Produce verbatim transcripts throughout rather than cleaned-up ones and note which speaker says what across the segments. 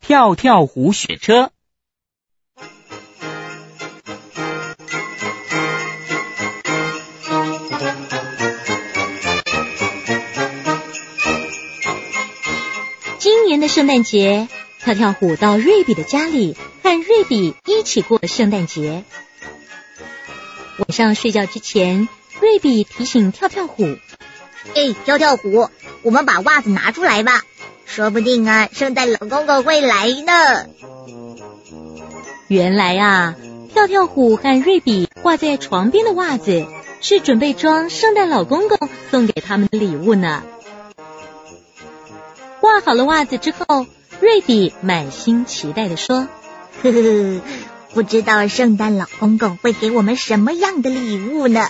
Speaker 1: 跳跳虎雪车。
Speaker 2: 今年的圣诞节，跳跳虎到瑞比的家里，和瑞比一起过了圣诞节。晚上睡觉之前，瑞比提醒跳跳虎：
Speaker 3: 哎，跳跳虎，我们把袜子拿出来吧，说不定啊，圣诞老公公会来呢。
Speaker 2: 原来啊，跳跳虎和瑞比挂在床边的袜子，是准备装圣诞老公公送给他们的礼物呢。挂好了袜子之后，瑞比满心期待地说：
Speaker 3: 呵呵，不知道圣诞老公公会给我们什么样的礼物呢？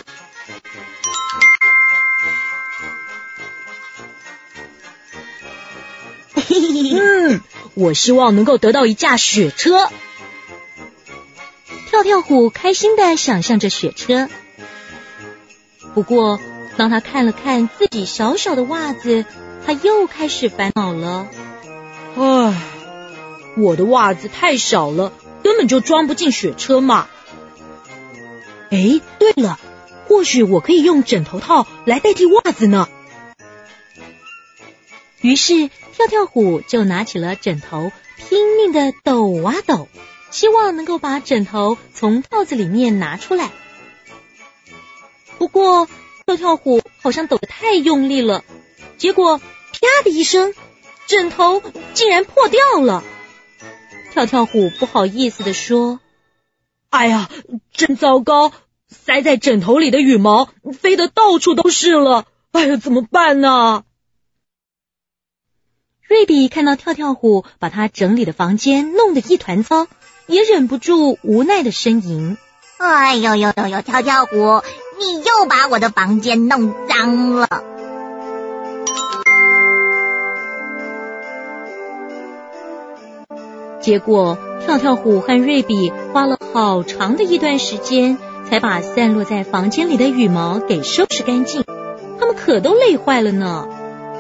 Speaker 2: 嗯，我希望能够得到一架雪车。跳跳虎开心地想象着雪车。不过，当他看了看自己小小的袜子，他又开始烦恼了。
Speaker 4: 唉，我的袜子太小了，根本就装不进雪车嘛。哎，对了，或许我可以用枕头套来代替袜子呢。
Speaker 2: 于是跳跳虎就拿起了枕头，拼命地抖啊抖，希望能够把枕头从套子里面拿出来。不过跳跳虎好像抖得太用力了，结果啪的一声，枕头竟然破掉了。跳跳虎不好意思地说：
Speaker 4: 哎呀，真糟糕，塞在枕头里的羽毛飞得到处都是了，哎呀，怎么办呢？
Speaker 2: 瑞比看到跳跳虎把他整理的房间弄得一团糟，也忍不住无奈的呻吟：
Speaker 3: 哎呦呦呦呦，跳跳虎，你又把我的房间弄脏了。
Speaker 2: 结果跳跳虎和瑞比花了好长的一段时间，才把散落在房间里的羽毛给收拾干净，他们可都累坏了呢。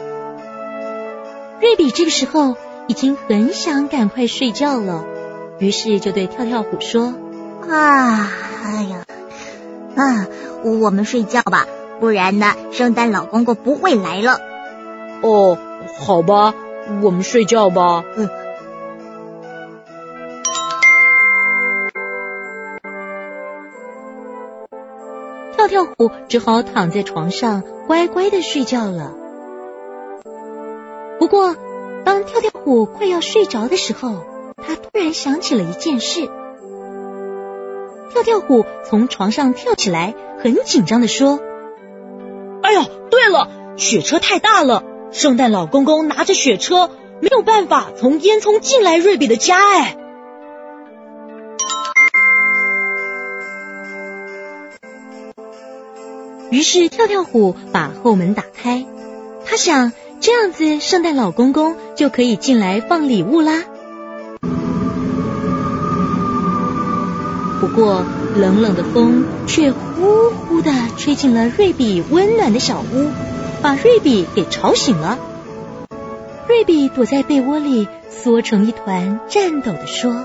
Speaker 2: 瑞比这个时候已经很想赶快睡觉了，于是就对跳跳虎说：
Speaker 3: 啊，哎呀，啊，我们睡觉吧，不然呢，圣诞老公公不会来了。
Speaker 4: 哦，好吧，我们睡觉吧。嗯。
Speaker 2: 跳跳虎只好躺在床上乖乖的睡觉了。不过当跳跳虎快要睡着的时候，他突然想起了一件事。跳跳虎从床上跳起来，很紧张地说：
Speaker 4: 哎呦，对了，雪车太大了，圣诞老公公拿着雪车没有办法从烟囱进来瑞比的家。哎，
Speaker 2: 于是跳跳虎把后门打开，他想这样子圣诞老公公就可以进来放礼物啦。不过冷冷的风却呼呼地吹进了瑞比温暖的小屋，把瑞比给吵醒了。瑞比躲在被窝里缩成一团，颤抖地说：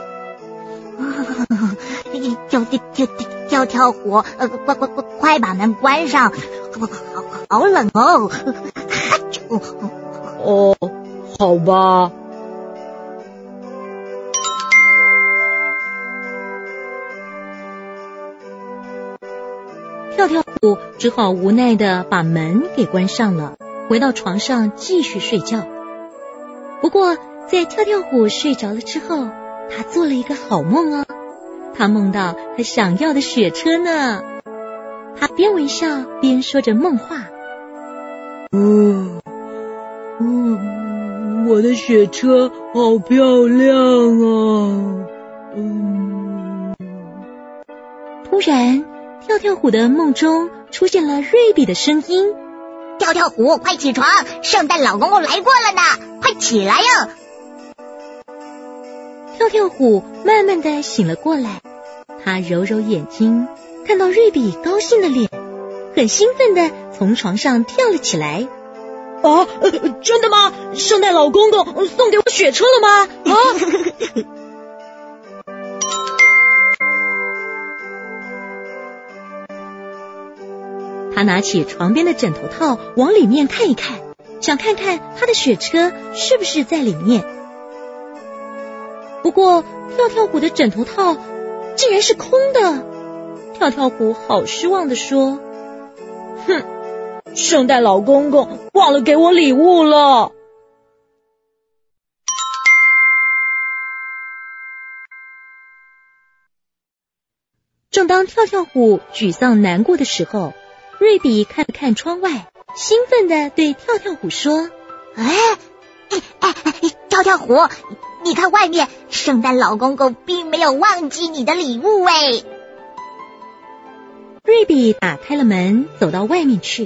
Speaker 3: 跳跳跳跳跳虎，呃，快快快快把门关上，好好冷哦。
Speaker 4: 哦，好吧。
Speaker 2: 跳跳虎只好无奈地把门给关上了，回到床上继续睡觉。不过在跳跳虎睡着了之后，他做了一个好梦哦。他梦到他想要的雪车呢。他边微笑边说着梦话：
Speaker 4: 嗯嗯，我的雪车好漂亮啊。嗯。
Speaker 2: 突然跳跳虎的梦中出现了瑞比的声音：
Speaker 3: 跳跳虎，快起床，圣诞老公公来过了呢，快起来呀！
Speaker 2: 跳跳虎慢慢地醒了过来，他揉揉眼睛，看到瑞比高兴的脸，很兴奋地从床上跳了起来。
Speaker 4: 啊，真的吗？圣诞老公公送给我雪车了吗？啊！
Speaker 2: 他拿起床边的枕头套往里面看一看，想看看他的雪车是不是在里面。不过跳跳虎的枕头套竟然是空的。跳跳虎好失望地说：
Speaker 4: 哼，圣诞老公公忘了给我礼物了。
Speaker 2: 正当跳跳虎沮丧难过的时候，瑞比看了看窗外，兴奋地对跳跳虎说：
Speaker 3: 哎哎哎，跳跳虎，你看外面，圣诞老公公并没有忘记你的礼物哎。
Speaker 2: 瑞比打开了门，走到外面去。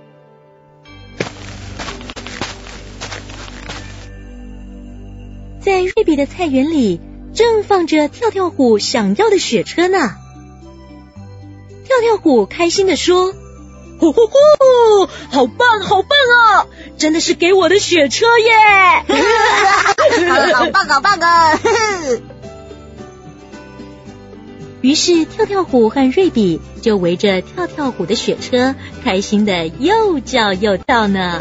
Speaker 2: 在瑞比的菜园里，正放着跳跳虎想要的雪车呢。跳跳虎开心地说：
Speaker 4: 呼呼呼，好棒好棒啊！真的是给我的雪车耶！
Speaker 3: 好棒好棒啊！
Speaker 2: 于是跳跳虎和瑞比就围着跳跳虎的雪车，开心的又叫又跳呢。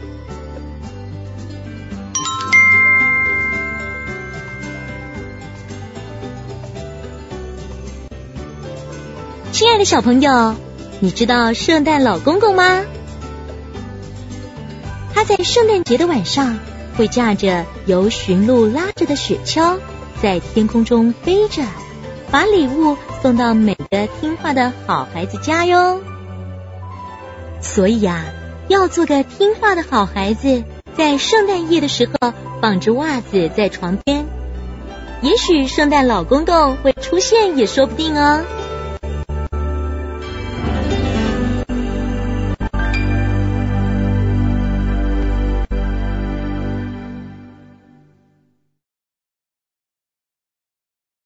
Speaker 2: 亲爱的小朋友，你知道圣诞老公公吗？他在圣诞节的晚上会驾着由驯鹿拉着的雪橇，在天空中飞着，把礼物送到每个听话的好孩子家哟。所以啊，要做个听话的好孩子，在圣诞夜的时候放只袜子在床边，也许圣诞老公公会出现也说不定哦。